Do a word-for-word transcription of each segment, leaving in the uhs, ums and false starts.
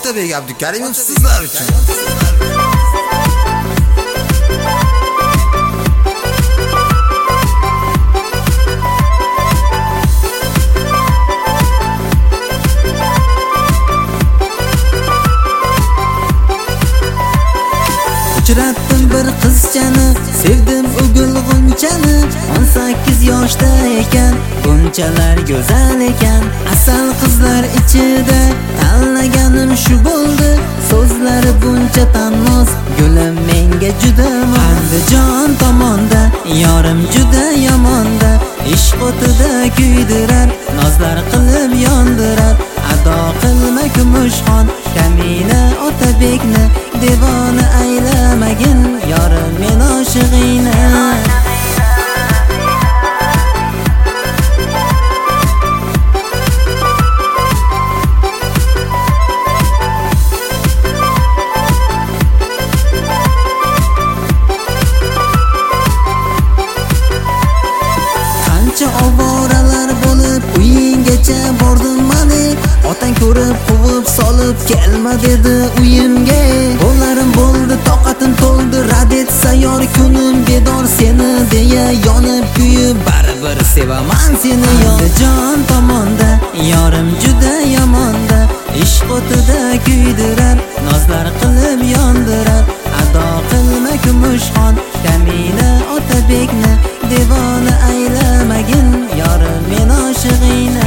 Otabek Abdukarimov sizlar uchun. Uchratdim bir qizchani, sevdim o'g'il g'unchani. o'n sakkiz yoshda ekan, bunchalar go'zal ekan. Asal qizlar ichida tanlaganim shu bo'ldi. So'zlari buncha tannoz, gulim menga juda mos. Andijon tomonda yorim juda yomonda, ishq o'tida kuydirar, nozlar qilib yondirar. Ado qilma Kumushxon, kamina Otabekni, devona aylamagin yorim men oshig'ingni. Qancha ovoralar bo'lib uyinggacha bordim mani. Otang ko'rib quvib solib kelma dedi uyimga. Qo'llarim bo'ldi, toqatim to'ldi, rad etsa yor kunim bedor seni deya yonib kuyib baribir sevaman seni. Andijon tomonda yorim juda yomonda, ishq o'tida kuydirar, nozlar qilib yondirar. Ado qilma Kumushxon, kamina Otabekni, devona aylamagin yorim men oshig'ingni.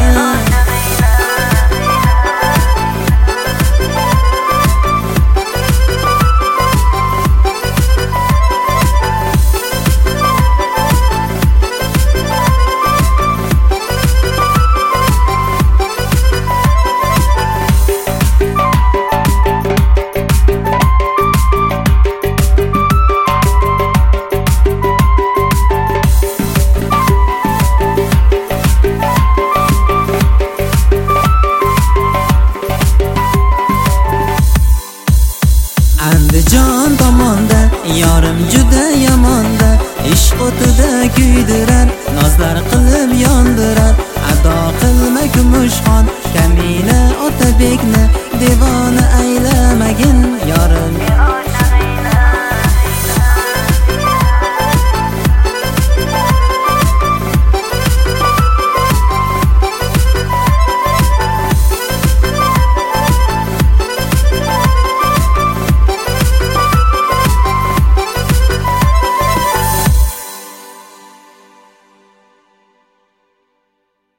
Andijon tomonda yorim juda yomonda, ishq o'tida kuydirar, nozlar qilib yondirar. Ado qilma Kumushxon, kamina Otabekni, devona aylamagin yorim